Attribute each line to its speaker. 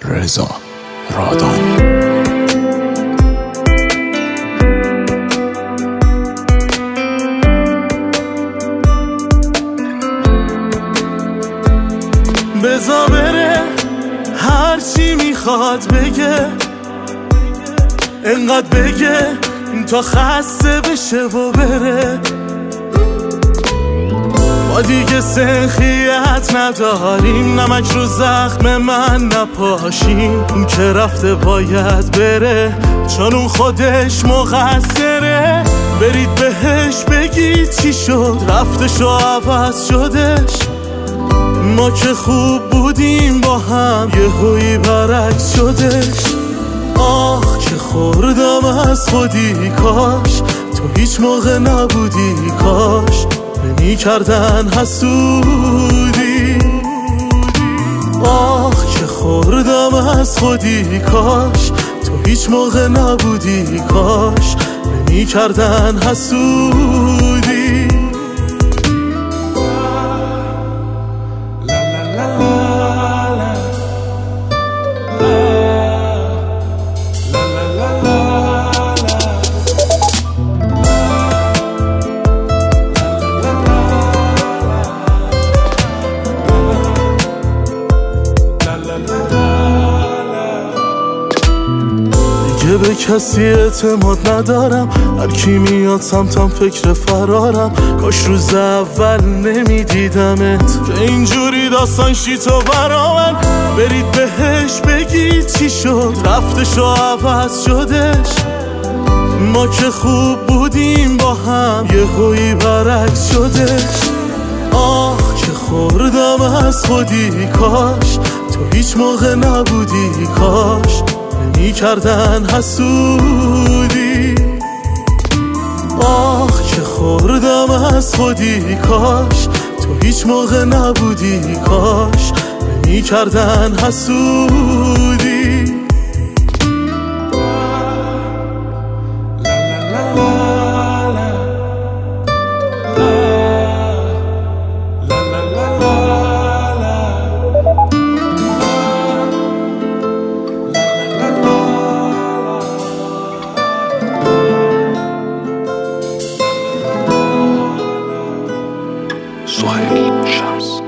Speaker 1: رضا رادان.
Speaker 2: بزا بره هرچی میخواد بگه، انقدر بگه تا خسته بشه و بره. ما دیگه سنخیت نداریم، نمک رو زخم من نپاشیم. اون که رفته باید بره، چون اون خودش مقصره. برید بهش بگید چی شد، رفتش و عوض شدش. ما که خوب بودیم با هم، یهویی برعکس شدش. آه که خوردم از خودی، کاش تو هیچ موقع نبودی، کاش نمی کردن حسودی. آه که خوردم از خودی، کاش تو هیچ موقع نبودی، کاش نمی کردن حسودی. دیگه به کسی اعتماد ندارم، هر کی میاد سمتم فکر فرارم. کاش روز اول نمیدیدمت که اینجوری داستان شیت و برا من. برید بهش بگید چی شد، رفتش و عوض شدش. ما که خوب بودیم با هم، یهویی برعکس شدش. آه که خوردم از خودی، کاش تو هیچ موقع نبودی، کاش نمی کردن حسودی. آه که خوردم از خودی، کاش تو هیچ موقع نبودی، کاش نمی کردن حسودی.
Speaker 1: سهیل شمس.